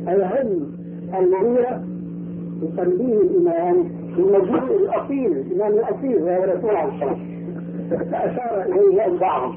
العلم المغيرة بتنبيه الإمام بالمجيء الأصيل، الإمام الأصيل وهو الرسول عليه الصلاة والسلام، فأشار إليه أتباعهم،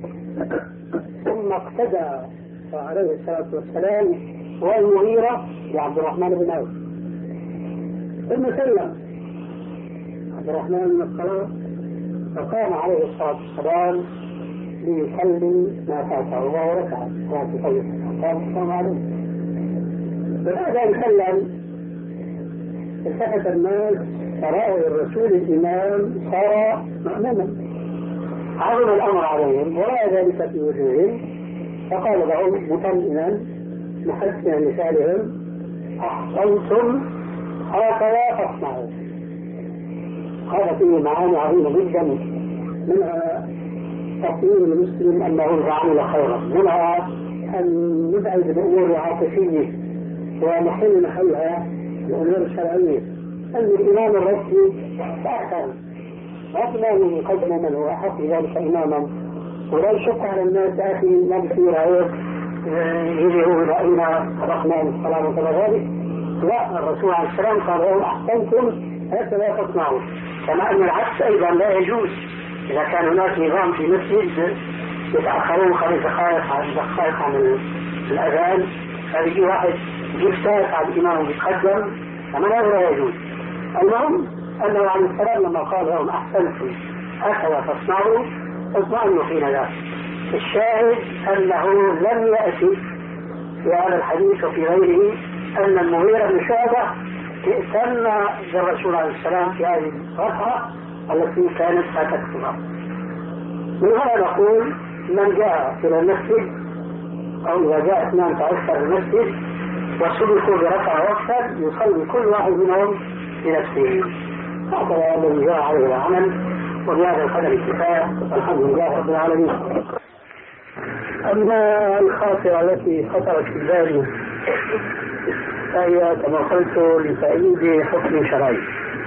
ثم اقتدى عليه الصلاة والسلام والمغيرة لعبد الرحمن بن عوف، ثم سلم عبد الرحمن من الصلاة فقام عليه الصلاة والسلام ليصلي ما فاته وهو ركع قام السلام عليه. بعد أن سلم التفت الناس فرأوا الرسول الإمام صار مأموما، عظم الأمر عليهم ورأى ذلك في وجوههم، فقال لهم مطمئنا محسنا لسانهم: أحسنتم هكذا فاصنعوا. هذا فيه معاني عظيمة جدا، منها تقوير المسلم أنه إذا عمل خيرا، منها أن يبعد الأمور العاطفية ومحل محلها الأمور الشرعية، أن الإمام الرسمي تأخر أصلا يقدم من هو أحق بذلك إماما، ولا يشق على الناس أخي ما بصير عيب يجيبوا رأينا الرحمن السلام وكذا ذلك. لا، الرسول عليه السلام قال لهم: أحسنتم هكذا تصنعوا. كما أن العكس أيضا لا يجوز، إذا كان هناك نظام في مسجد يتأخرون 5 دقائق عن الأذان، فيجي واحد يفتح على الإمام ويتقدم، كما لا يجوز. المهم أنه عليه السلام لما قال لهم أحسنتم هكذا تصنعوا اطمئنوا حين ذاك. الشاهد أنه لم يأتي في هذا الحديث وفي غيره أن المغيرة بن شعبة ائتم بالرسول عليه السلام في هذه الركعة التي كانت ستكتبها. من هنا نقول: من جاء إلى المسجد أو إذا جاء 12 المسجد وسبقوا بركعة وقتا يصلي كل واحد منهم لنفسه. هذا الذي جاء عليه العمل، وبهذا القدر الكفاية، والحمد لله رب العالمين. أما الخاطرة التي خطرت في بالي فهي كما قلت لتأييد حكم شرعي.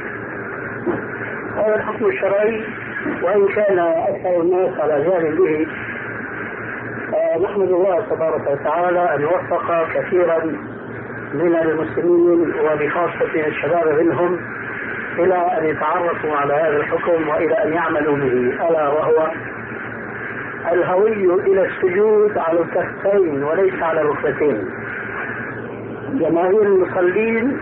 هذا الحكم الشرعي وإن كان أكثر الناس على جهل به، نحمد الله تبارك وتعالى أن وفق كثيرا من المسلمين وبخاصة الشباب منهم إلى أن يتعرفوا على هذا الحكم وإلى أن يعملوا به، ألا وهو الهوي إلى السجود على الكفين وليس على الركبتين. جماهير المصلين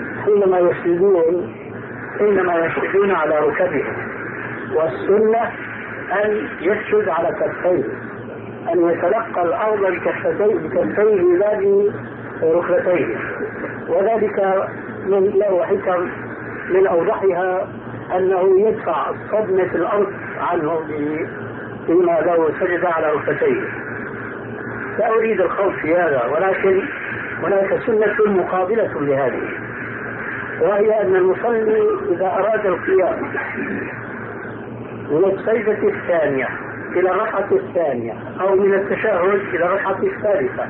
حينما يسجدون على ركبهم، والسنة أن يسجد على كفيه، أن يتلقى الأرض بكفيه لا بركبتيه، وذلك من له حكم من أوضحها أنه يدفع صدمة الأرض عنه فيما لو سجد على ركبتيه. لا أريد الخوض في هذا، ولكن هناك سنة مقابلة لهذه، وهي أن المصلي إذا أراد القيام من السجدة الثانية إلى الركعة الثانية أو من التشهد إلى الركعة الثالثة،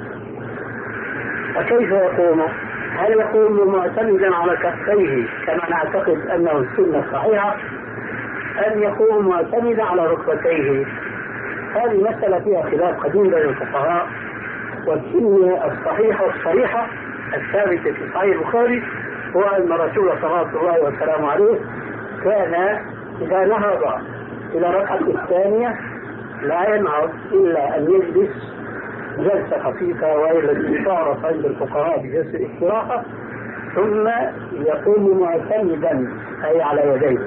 فكيف يقوم؟ هل يقوم معتمدا على كفيه كما نعتقد أنه السنة الصحيحة، أم يقوم معتمدا على ركبتيه؟ هذه مسألة فيها خلاف قديم بين الفقهاء، والسنة الصحيحة الصريحة الثابتة في صحيح البخاري هو أن الرسول صلى الله وسلامه عليه كان إذا نهض إلى الركعة الثانية لا ينهض إلا أن يجلس جلسة خفيفة، وهي التي تعرف عند الفقهاء بجلسة الاستراحة، ثم يقوم معتمدا أي على يديه.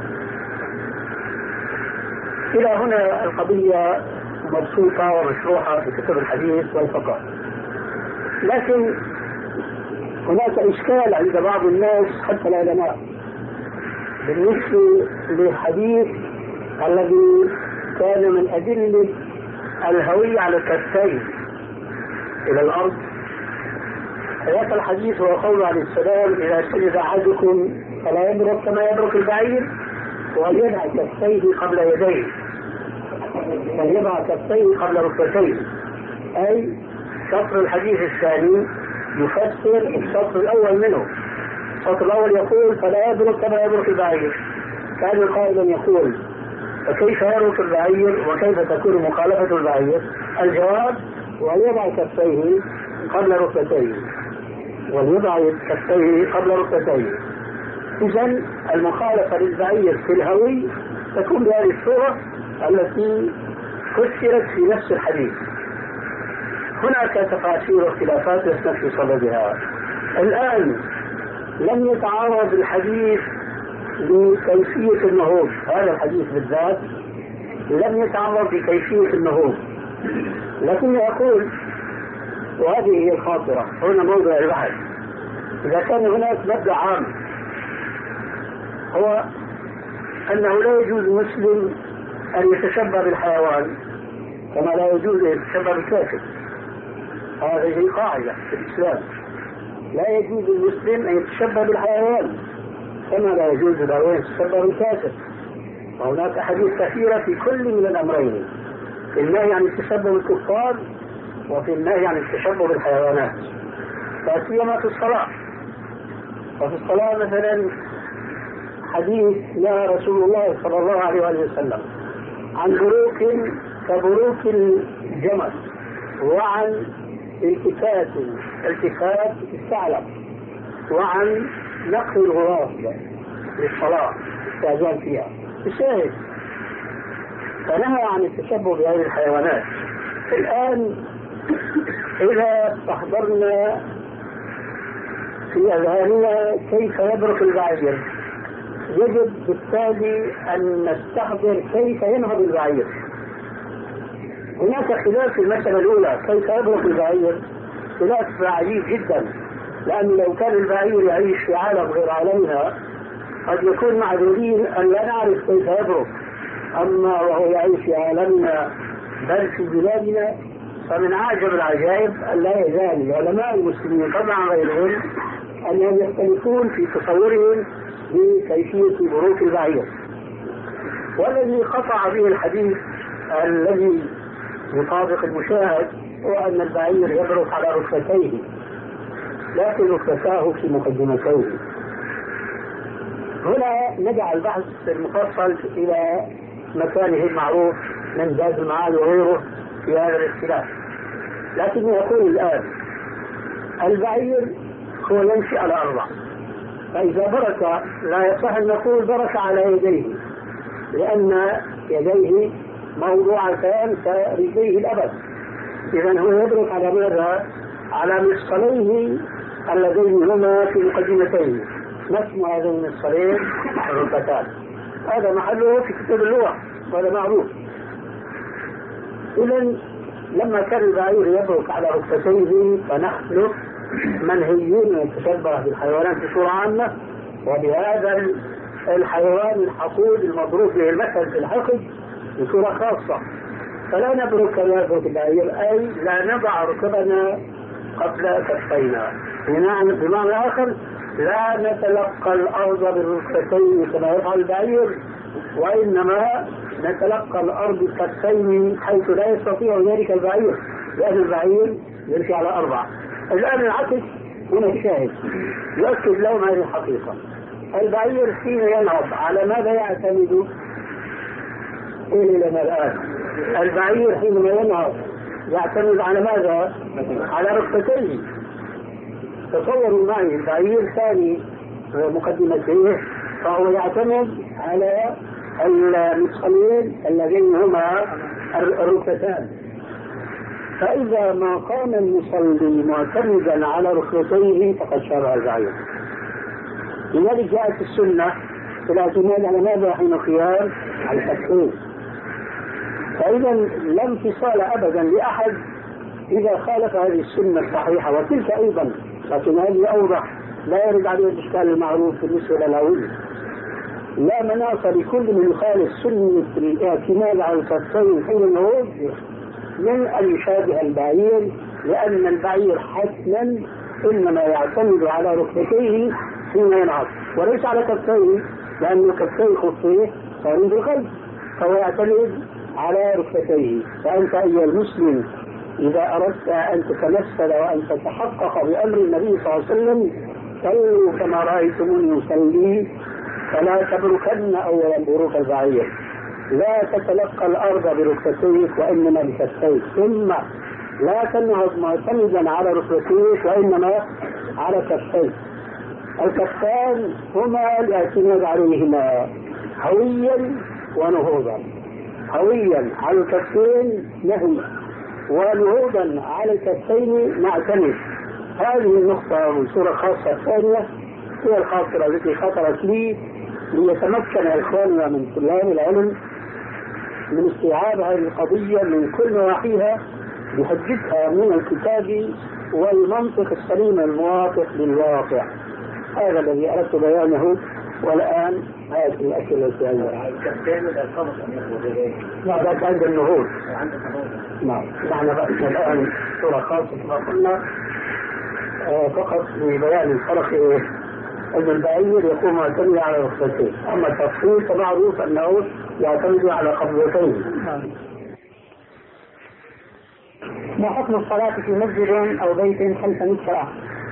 إلى هنا القضية مبسوطة ومشروحة في كتب الحديث والفقه، لكن هناك إشكال عند بعض الناس حتى العلماء بالنسبة للحديث الذي كان من أدلة الهوية على الكفين إلى الأرض. هذا الحديث هو قوله عليه السلام: إذا سجد أحدكم فلا يبرك كما يبرك البعير، وليضع كفيه قبل يديه، فليضع كفيه قبل ركبتيه، أي شطر الحديث الثاني يفسر الشطر الأول منه. الشطر الأول يقول: فلا يبرك كما يبرك البعير، كان قائلا يقول: فكيف يبرك البعير وكيف تكون مخالفة البعير؟ الجواب: وليضع كفيه قبل ركبتيه. وليضع كفيه قبل ركبتيه. إذن المخالفة للبعير في الهوي تكون بهذه الصورة التي فسرت في نفس الحديث. هناك تفاسير واختلافات لسنا في صددها الآن. لم يتعارض الحديث بكيفية النهوض، هذا الحديث بالذات لم يتعرض بكيفية النهوض، لكن يقول، وهذه هي الخاطرة هنا موضع البحث، إذا كان هناك مبدأ عام هو أنه لا يجوز المسلم أن يتشبه بالحيوان كما لا يجوز أن يتشبه بالكافر، هذه قاعدة في الإسلام، لا يجوز المسلم أن يتشبه بالحيوان كما لا يجوز له أن يتشبه بالكافر. وهناك أحاديث كثيرة في كل من الأمرين، في النهي عن التشبه بالكفار وفي النهي عن التشبه بالحيوانات، لا سيما في الصلاة. وفي الصلاة مثلا حديث نهى رسول الله صلى الله عليه وسلم عن بروك كبروك الجمل، وعن التفات الثعلب، وعن نقل الغراب للصلاة استئذان فيها الشاهد. فنهى عن التشبه بهذه الحيوانات. الآن إذا استحضرنا في أذهاننا كيف يبرك البعير، يجب بالتالي أن نستحضر كيف ينهض البعير. هناك خلاف في المسألة الأولى كيف يبرك البعير، خلاف عجيب جدا، لأن لو كان البعير يعيش في عالم غير عالمنا قد يكون معذورين أن لا نعرف كيف يبرك، أما وهو يعيش في عالمنا بل في بلادنا فمن أعجب العجائب أن لا يزال العلماء المسلمين طبعا غيرهم أنهم يختلفون في تصورهم بكيفية بروك البعير. والذي قطع به الحديث الذي يطابق المشاهد هو أن البعير يبرك على ركبتيه، لكن ركبتاه في مقدمتيه. هنا نجع البحث المفصل إلى مكانه المعروف من زاد المعاد وغيره في هذا الاختلاف، لكن يقول الآن البعير هو يمشي على أربع، فإذا برك لا يصح أن نقول برك على يديه، لأن يديه موضوعتان كرجليه الأبد. إذن هو يبرك على ماذا؟ على مفصليه اللذين هما في مقدمتيه، ما اسم هذين المفصلين؟ الركبتان. هذا محله في كتاب اللغة وهذا معروف. إذن لما كان البعير يبرك على ركبتيه فنحن منهيون أن نتشبه بالحيوانات بصورة عامة، وبهذا الحيوان الحقود المضروب به المثل في الحقد بصورة خاصة. فلا نبرك كما يبرك البعير، أي لا نضع ركبنا قبل كفينا، بمعنى آخر لا نتلقى الأرض بالركبتين كما يفعل البعير، وإنما نتلقى الأرض بالكفين حيث لا يستطيع ذلك البعير، لأن البعير يمشي على أربع. الآن العكس هنا الشاهد يؤكد لهم هذه الحقيقة. البعير حين ينهض على ماذا يعتمد؟ قول لنا الآن البعير حينما ينهض يعتمد على ماذا؟ على ركبتيه. تصوروا معي البعير ثاني مقدمته فهو يعتمد على المفصلين اللذين هما الركبتان. فإذا ما قام المصلي معتمدا على ركبتيه فقد شرع البعير. لذلك جاءت السنة الاعتماد على ماذا حين القيام؟ على الكفين. فإذا لا انفصال أبدا لأحد إذا خالف هذه السنة الصحيحة، وتلك أيضا لكن هذه أوضح، لا يرد عليه الإشكال المعروف بالنسبة للهوية. لا مناص لكل من يخالف سنة الاعتماد على الكفين حين النهوض من أن يشابه البعير، لأن البعير حتما إنما يعتمد على ركبتيه حين ينهض وليس على كفيه، لأن كفيه خصيه صارين بالقلب، فهو يعتمد على ركبتيه. فأنت أيها المسلم إذا أردت أن تتمثل وأن تتحقق بأمر النبي صلى الله عليه وسلم صلوا كما رأيتموني يصلي، فلا تبركن أولا بروك البعير، لا تتلقى الأرض بركبتيك وإنما بكفيك، ثم لا تنهض معتمدا على ركبتيك وإنما على كفين. الكفان هما الاعتماد عليهما هويا ونهوضا. هويا على الكفين نهي، ونهوضا على الكفين نعتمد. هذه النقطة والصورة الخاصة الثانية هي الخاطرة التي خطرت لي ليتمكن إخواننا من طلاب العلم من استيعاب هذه القضية من كل نواحيها بحجتها من الكتاب والمنطق السليم الموافق للواقع. هذا الذي أردت بيانه. والآن هذه الأسئلة الثانية. لا ذاك عند النهوض. نعم نحن الآن صورة خاصة كما قلنا فقط لبيان الفرق. أن البعير يكون معتمد على رخصتين، أما التفصيل فمعروف أنه يعتمد على قبضتين. ما حكم الصلاة في مسجد أو بيت خلف مصرع؟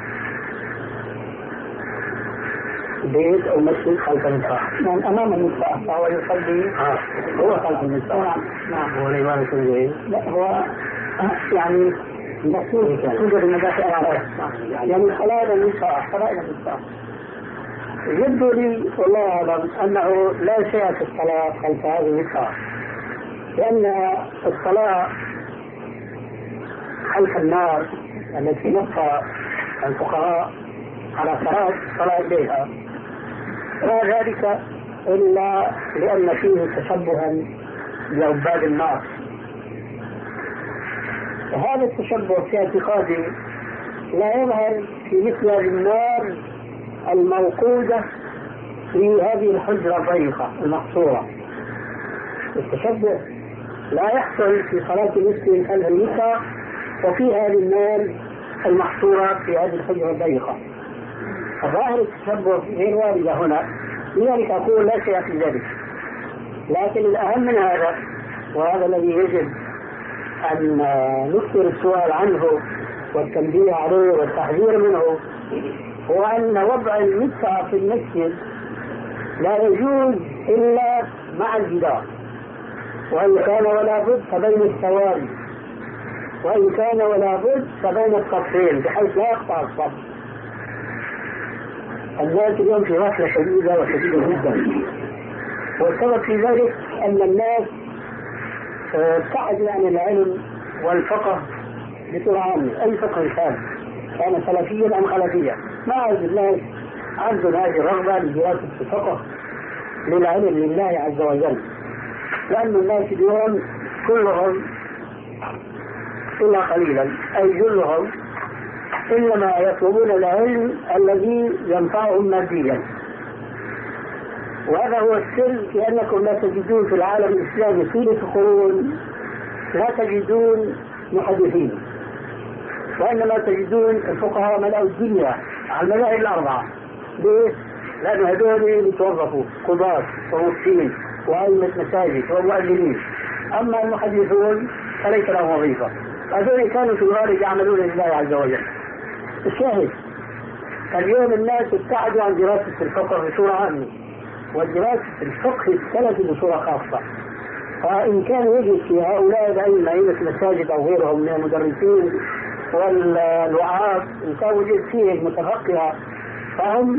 بيت أو مسجد خلف المصرع، من أمام المصرع فهو يصلي. هو خلف المصرع. نعم. هو الإمام الكبير. لا هو يعني مقصود توجد المدافع العربية. يعني خلال المصرع، خلال المصرع. يبدو لي والله أعلم أنه لا شيء في الصلاة خلف هذه المصرع، لأن الصلاة خلف النار التي نص الفقهاء على صلاة إليها لا ذلك إلا لأن فيه تشبها بعباد النار. وهذا التشبه في اعتقادي لا يظهر في مثل هذه النار الموقودة في هذه الحجرة الضيقة المحصورة. التشبه لا يحصل في صلاة المسلم خلف المصرع وفي هذه النار المحصورة في هذه الحجرة الضيقة. ظاهر التشبه غير واردة هنا، لذلك أقول لا شيء في ذلك. لكن الأهم من هذا، وهذا الذي يجب أن نكثر السؤال عنه والتنبيه عليه والتحذير منه، هو أن وضع المصرع في المسجد لا يجوز إلا مع الجدار، وإن كان ولا بد فبين السواري، وإن كان ولا بد فبين الصفين بحيث لا يقطع الصف. الناس اليوم في غفلة شديدة وشديدة جدا، والسبب في ذلك أن الناس ابتعدوا عن العلم والفقه بصورة عامة. أي فقه كان سلفيا أم خلفيا، ما عاد الناس عندهم هذه الرغبة لدراسة الفقه للعلم لله عز وجل، لأن الناس اليوم كلهم إلا قليلا أي جلهم إنما يطلبون العلم الذي ينفعهم ماديا. وهذا هو السر في أنكم لا تجدون في العالم الإسلامي طيلة قرون لا تجدون محدثين، وإنما تجدون الفقهاء ملأوا الدنيا على المذاهب الأربعة. ليه؟ لأن هذول يتوظفوا قضاة ومفتين وأئمة مساجد ومؤذنين، أما المحدثون فليس لهم وظيفة. هذول كانوا في الغالب يعملون لله عز وجل. الشاهد اليوم الناس ابتعدوا عن دراسة الفقه بصورة عامة ودراسة الفقه السلفي بصورة خاصة. فإن كان يجد في هؤلاء الأئمة أئمة المساجد أو غيرهم من المدرسين والوعاظ إن كان وجد فيه متفقهة فهم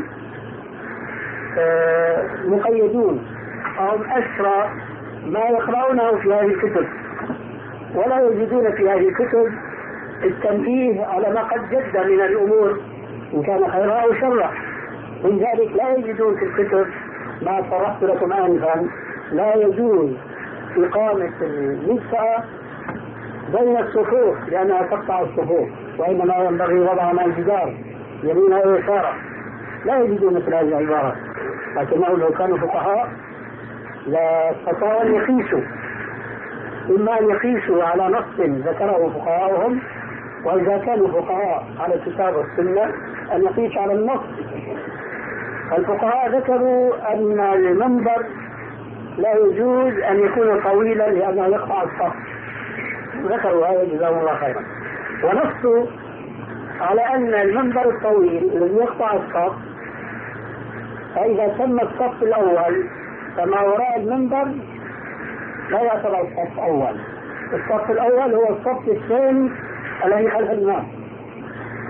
مقيدون، هم أسرى ما يقرؤونه في هذه الكتب، ولا يجدون في هذه الكتب التنبيه على ما قد جد من الأمور إن كان خيرا أو شرا. من ذلك لا يجدون في الكتب ما صرحت لكم آنفا، لا يجوز إقامة المصرع بين الصفوف لأنها تقطع الصفوف، وإنما ينبغي وضعها مع الجدار يمينا ويسارا. لا يجدون مثل هذه العبارة، لكنه لو كانوا فقهاء لا استطاعوا أن يقيسوا، إما أن يقيسوا على نص ذكره فقهاؤهم، وإذا كانوا فقهاء على الكتاب والسنة أن يقيسوا على النص. الفقهاء ذكروا أن المنبر لا يجوز أن يكون طويلا لأنه يقطع الصف، ذكروا هذا جزاهم الله خيرا، ونصوا على أن المنبر الطويل الذي يقطع الصف فإذا تم الصف الأول فما وراء المنبر لا يعتبر الصف أول. الصف الأول هو الصف الثاني الذي خلف الإمام،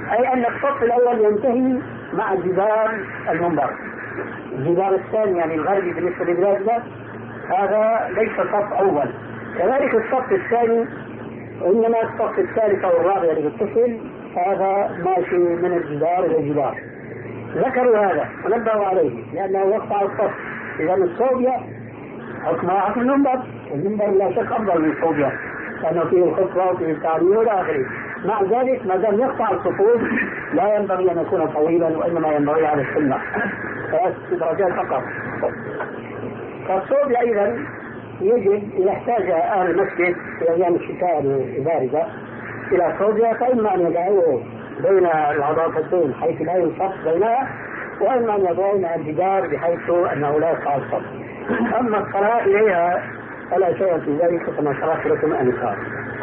أي أن الصف الأول ينتهي مع جدار المنبر. الجدار الثاني يعني الغربي بالنسبة لبلادنا هذا ليس صف أول. كذلك الصف الثاني إنما الصف الثالث أو الرابع اللي يتصل هذا ماشي من الجدار إلى الجدار. ذكروا هذا ونبهوا عليه لأنه يقطع الصف. إذا الصوبيا حكمها حكم المنبر، والمنبر لا شك أفضل من الصوبيا لأنه فيه الخطبة وفيه التعليم والى آخره. مع ذلك ما دام يقطع الصفوف لا ينبغي أن يكون طويلا، وإنما ينبغي على السنة 3 درجات فقط. فالصوبيا أيضا يجب إذا احتاج أهل المسجد في أيام الشتاء الباردة إلى صوبيا فإما أن يدعوه بين العضافتين حيث لا ينصف بينها، وإما أن يضعون الجدار بحيث أنه لا يقع الصف. أما الصلاة إليها فلا شيء في ذلك كما شرحت لكم آنفا.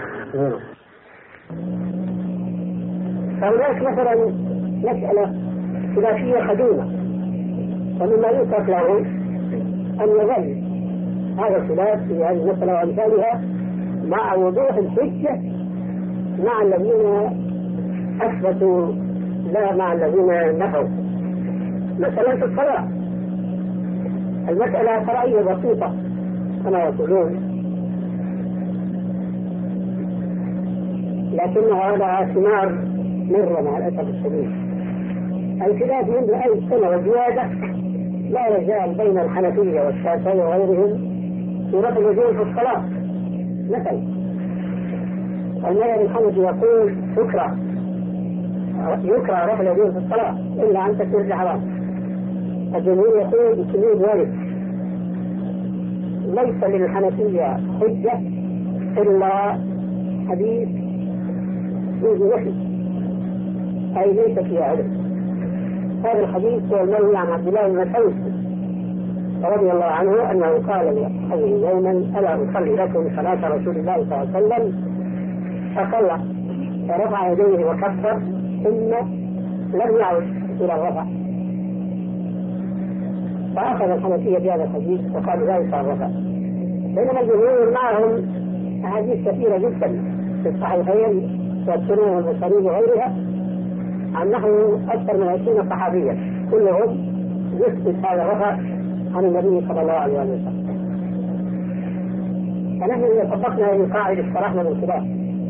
فهناك مثلا مسألة خلافية قديمة، ومما يترك له أن يظل هذا الخلاف في هذه المسألة وأمثالها مع وضوح الحجة مع الذين أثبتوا لا مع الذين نفوا. مثلا في الصلاة المسألة فرعية بسيطة كما يقولون، لكنها لها ثمار مرة مع الأسف الشديد. الخلاف منذ 1000 سنة وزيادة لا يزال بين الحنفية والشافعية وغيرهم في رفع اليدين في الصلاة. مثلا المذهب الحنفي يقول يكره رفع اليدين في الصلاة إلا عن تكبيرة الإحرام. الجمهور يقول بالسجود وارد. ليس للحنفية حجة إلا حديث فيه وحي أي ليس فيه علم. هذا الحديث هو المروي عن عبد الله بن مسعود رضي الله عنه أنه قال لأصحابه يوما: ألا أصلي لكم صلاة رسول الله صلى الله عليه وسلم؟ فصلى فرفع يديه وكبر ثم لم يعد إلى الرفع. فأخذ الحنفية بهذا الحديث وقالوا لا يصح الرفع، بينما الجمهور معهم أحاديث كثيرة جدا في الصحيحين والسنن والمسانيد وغيرها عن نحو أكثر من 20 صحابيا كلهم يثبت هذا الرفع عن النبي صلى الله عليه وسلم. فنحن إذا طبقنا هذه القاعدة شرحنا من خلاف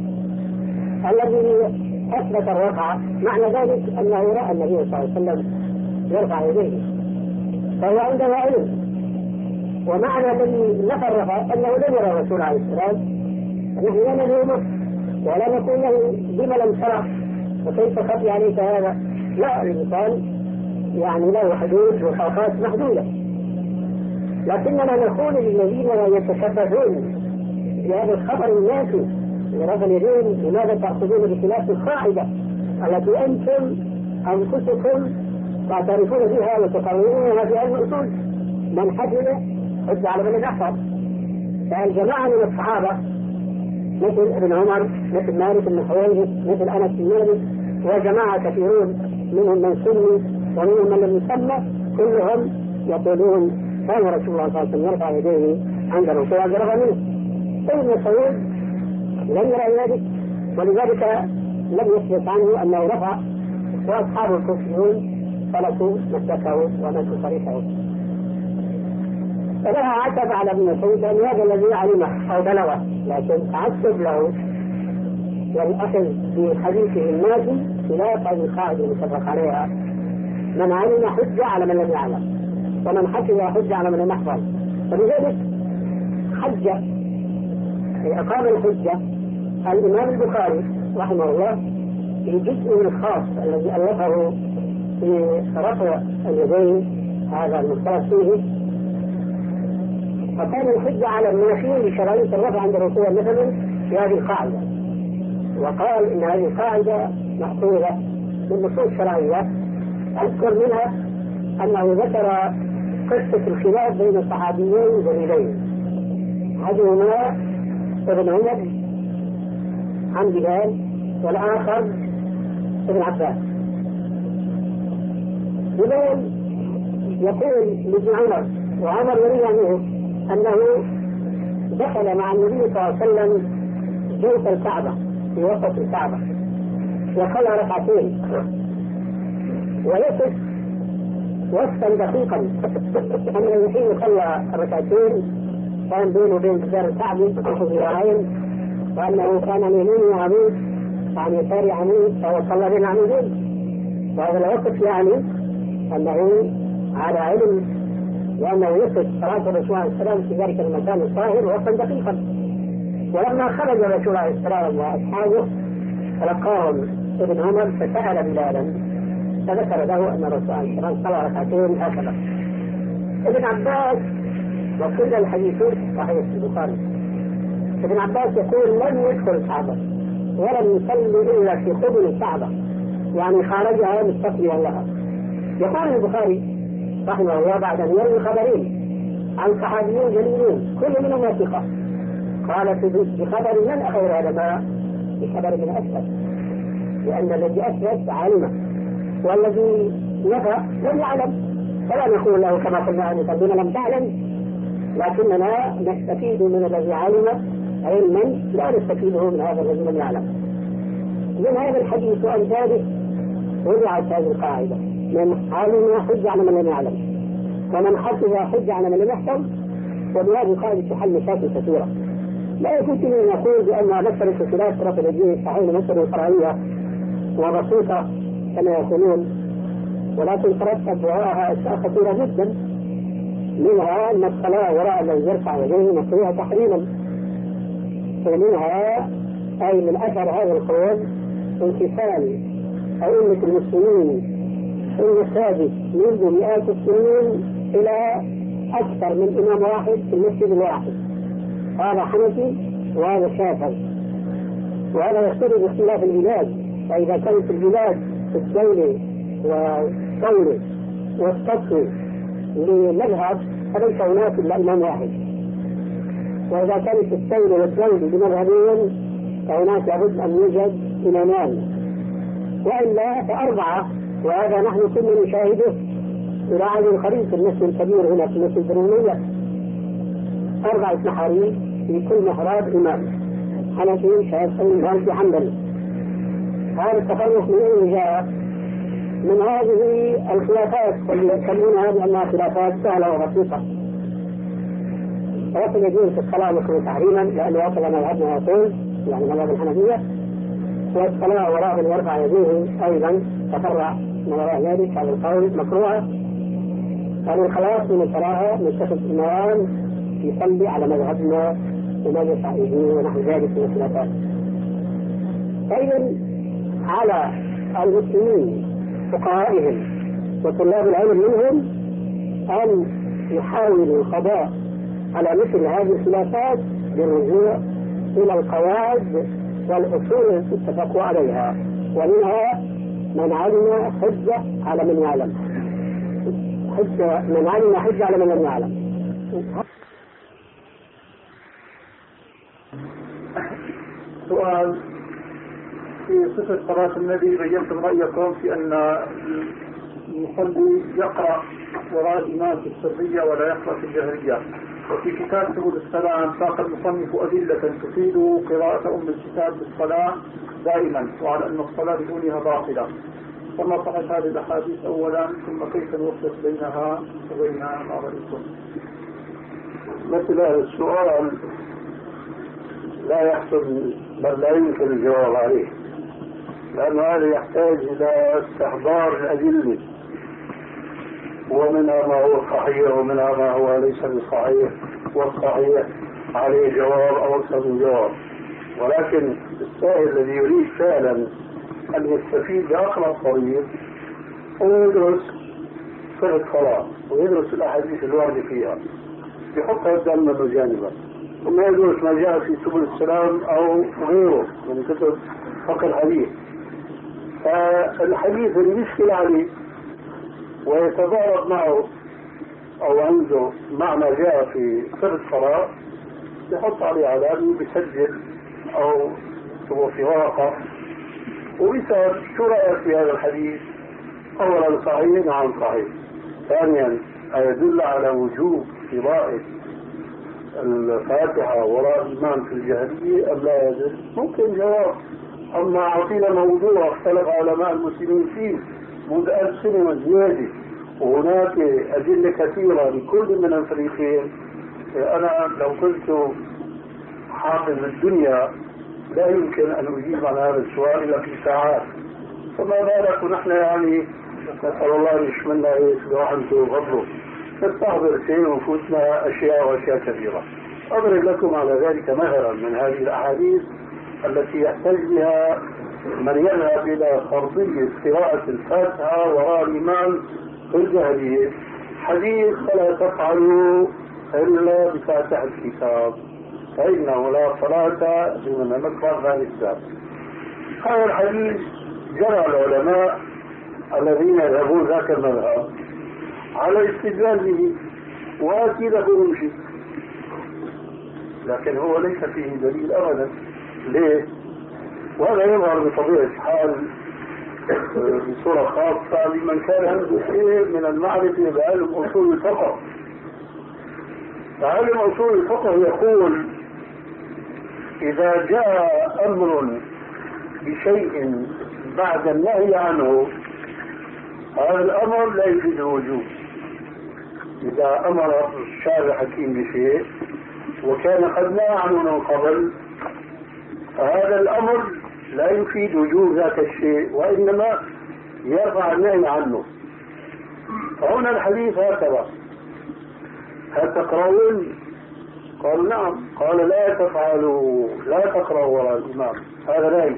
الذي أثبت الرفع معنى ذلك أنه رأى النبي صلى الله عليه وسلم يرفع يديه فهو عنده علم. ومعنى الذي نفى الرفع أنه لم يرى الرسول عليه السلام، فنحن لا نلومه ولا نقول له بما لم ترى وكيف خفي عليك هذا. لا، الإنسان يعني له حدود وطاقات محدودة، لكننا نقول للذين يتشبهون بهذا الخبر النافي لرفع اليدين: لماذا تأخذون بخلاف القاعدة التي أنتم أنفسكم تعترفون بها وتقررونها في هذه الأصول؟ من حفظ حج على من يحفظ. فالجماعة من الصحابة مثل ابن عمر، مثل مالك بن حويرث، مثل أنس بن مالك، وجماعة كثيرون منهم من سمي ومنهم من لم يسمى، كلهم يقولون كان رسول الله صلى الله عليه وسلم يرفع يديه عند الركوع ويرفع منه. ابن مسعود لم يرى ذلك ولذلك لم يثبت عنه أنه رفع، وأصحاب الكوفيون فلكوا مسكه ومسكوا صريحه. فلها عتب على ابن مسعود لأن هذا الذي علمه أو بلغه، لكن تعسب له والأخذ بحديثه الماضي خلاف هذه القاعدة المتفق عليها: من علم حجة على من لم يعلم، ومن حفظ حجة على من لم يحفظ. فلذلك حجة أقام الحجة الإمام البخاري رحمه الله في جزء الخاص الذي ألفه في رفع اليدين، هذا المختلف فيه، فكان الحجة على المنافين لشرائط الرفع عند الركوع مثلا في هذه القاعدة، وقال إن هذه القاعدة مأخوذة من نصوص شرعية. أذكر منها أنه ذكر قصة الخلاف بين الصحابيين جليلين، أحدهما ابن عمر عن بلال والآخر ابن عباس. بلال يقول لابن عمر وعمر يروي عنه أنه دخل مع النبي صلى الله عليه وسلم جوف الكعبة في وسط الكعبة، وصلى ركعتين ويصف وصفا دقيقا أنه حين صلى ركعتين كان بينه وبين جدار الكعبة ذراعين، وأنه كان عن يمينه عمود وعن يساره عمود، فهو صلى بين عمودين. وهذا الوصف يعني أنه على علم، وأنه يصف صلاة الرسول عليه السلام في ذلك المكان الطاهر وصفا دقيقا. ولما خرج الرسول عليه السلام وأصحابه تلقاهم ابن عمر فسأل بلالا فذكر له أن الرسول عليه السلام صلى ركعتين هكذا. ابن عباس، وكل الحديث صحيح في البخاري، ابن عباس يقول لم يدخل الكعبة ولم يصلي إلا في قبل الكعبة، يعني خارجها مستقبلا لها. يقول البخاري رحمه الله بعد أن يروي خبرين عن صحابيين جليلين كل منهم ثقة، قال بخبر من أخير العلماء؟ بخبر ابن أسود، لأن الذي أسود علمه والذي نفى لم يعلم، فلا نقول له كما قلنا أن تقول لم تعلم، لكننا نستفيد من الذي علم علما لا نستفيده من هذا الذي لم يعلم. من هذا الحديث وأمثاله وضعت هذه القاعدة: من علم حج على من لم يعلم، ومن حفظ حج على من لم يحفظ. وبهذه القاعدة تحل مشاكل كثيرة. لا يمكن أن نقول بأن مسألة خلاف رفض الدين الصحيح مسألة فرعية وبسيطة كما يقولون، ولكن ترتب وراءها أشياء خطيرة جدا، منها أن الصلاة وراء الذي يرفع يديه مكروهة تحريما، ومنها أي من أثر هذا القول انفصال أئمة المسلمين في المساجد منذ مئات السنين إلى أكثر من إمام واحد في المسجد الواحد، هذا حنفي وهذا شافعي، وهذا يختلف باختلاف البلاد. فإذا كانت البلاد الدولة والدولة والسطو لمذهب فليس هناك إلا إمام واحد، وإذا كانت الدولة والدولة بمذهبين فهناك لابد أن يوجد إمامان، وإلا فأربعة، وهذا نحن كنا نشاهده إلى عهد القريب في المسجد الكبير هنا في المسجد الرومية، 4 محاريب في كل محراب إمام، حنفي شافعي مالكي حنبلي. هذا التفرق من أين جاء؟ من هذه الخلافات التي يسمونها بأنها خلافات سهلة وبسيطة. ولكن يجوز في الصلاة مكروه تحريما لأنه وصل مذهبنا يقول يعني مذهب الحنفية، والصلاة وراء من يرفع يديه أيضا تفرع من وراء ذلك هذا القول مكروه. هذا الخلاص من الصلاة نتخذ إمام يصلي على مذهبنا وما يرفع يديه ونحو ذلك من الخلافات. أيضا على المسلمين فقهائهم وطلاب العلم منهم أن يحاولوا القضاء على مثل هذه الخلافات بالرجوع إلى القواعد والأصول التي اتفقوا عليها، ومنها من علم حجة على من يعلم، من علم حجة على من لم يعلم. سؤال: في صفة صلاة النبي بينتم رأيكم في أن المصلي يقرأ وراء الإمام في السرية ولا يقرأ في الجهرية، وفي كتاب سبل السلام ساق المصنف أدلة تفيد قراءة أم الكتاب بالصلاة دائما، وعلى أن الصلاة بدونها باطلة. فما صحت هذه الأحاديث أولا، ثم كيف نوفق بينها وبين ما رأيتم؟ مثل هذا السؤال لا يحصل بل لا يمكن الجواب عليه، لأن هذا يحتاج إلى استحضار الأدلة، ومنها ما هو صحيح ومنها ما هو ليس بصحيح، والصحيح عليه جواب أو أكثر من جواب. ولكن السائل الذي يريد فعلا أن يستفيد بأقرب طريق هو يدرس فقه الصلاة ويدرس الأحاديث الواردة فيها، يحطها قدامنا بجانبا، ثم يدرس ما جاء في سبل السلام أو غيره من كتب فقه الحديث. فالحديث اللي يشكل عليه ويتضارب معه أو عنده معنى جاء في فقه الصلاة يحط عليه علامة بيسجل أو في ورقة وبيسأل شو رأيك في هذا الحديث؟ أولا صحيح؟ نعم صحيح. ثانيا يدل على وجوب قراءة الفاتحة وراء الإمام في الجهرية أم لا يدل؟ ممكن جواب أما أعطينا موضوع اختلف علماء المسلمين فيه منذ 1000 سنة وزيادة، وهناك أدلة كثيرة لكل من الفريقين، أنا لو كنت حافظ الدنيا لا يمكن أن أجيب عن هذا السؤال إلا في ساعات، فما بالك ونحن يعني نسأل الله أن يشملنا برحمته وفضله نستحضر شيء ونفوتنا أشياء وأشياء كثيرة. أضرب لكم على ذلك مثلا من هذه الأحاديث التي يحتاج بها من يذهب إلى فرضية قراءة الفاتحة وراء الإمام في الجهرية. حديث فلا تفعلوا إلا بفاتحة الكتاب فإنه لا صلاة لمن لم يقرأ ذلك الكتاب. هذا الحديث جرى العلماء الذين يذهبون ذاك المذهب على الاستدلال به وأكيد له شيء، لكن هو ليس فيه دليل أبدا. ليه؟ وهذا يظهر بطبيعة الحال بصورة خاصة لمن كان عنده شيء من المعرفة بعلم أصول الفقه. علم أصول الفقه يقول إذا جاء أمر بشيء بعد النهي عنه هذا الأمر لا يفيد الوجوب. إذا أمر الشارع حكيم بشيء وكان قد نهى عنه من قبل هذا الأمر لا يفيد وجوب ذاك الشيء وإنما يرفع النهي عنه. فهنا الحديث هكذا: هل تقرؤون؟ قالوا نعم. قال لا تفعلوا، لا تقرأوا وراء الإمام، هذا نهي.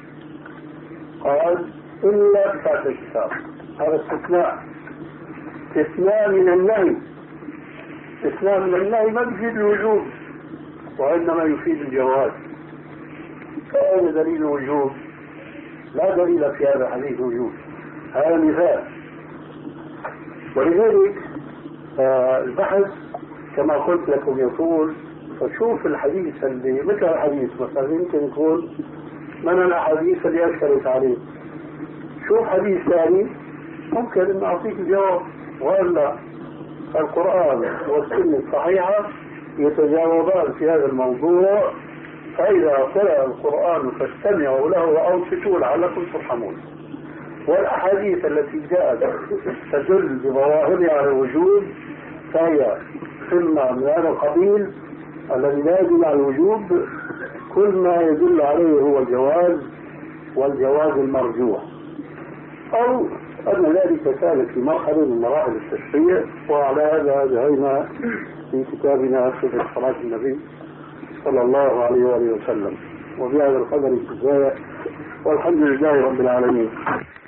قال إلا بفاتحة الكتاب، هذا استثناء، استثناء من النهي. استثناء من النهي ما يفيد الوجوب وإنما يفيد الجواز. فأين دليل الوجوب؟ لا دليل في هذا الحديث وجوب، هذا مثال. ولذلك البحث كما قلت لكم يقول فشوف الحديث اللي مثل الحديث مثلا يمكن يكون من الأحاديث اللي أشكلت عليه، شوف حديث ثاني ممكن أن أعطيك الجواب. وإلا القرآن والسنة الصحيحة يتجاوبان في هذا الموضوع. فإذا قرأ القرآن فاستمعوا له وأنصتوا لعلكم ترحمون. والأحاديث التي جاءت تدل بظواهرها على الوجوب فهي إما من هذا القبيل الذي لا يدل على الوجوب، كل ما يدل عليه هو الجواز والجواز المرجوح، أو أن ذلك كان في مرحلة من مراحل التشريع. وعلى هذا انتهينا في كتابنا صفة صلاة النبي صلى الله عليه وآله وسلم. وبهذا القدر كفاية، والحمد لله رب العالمين.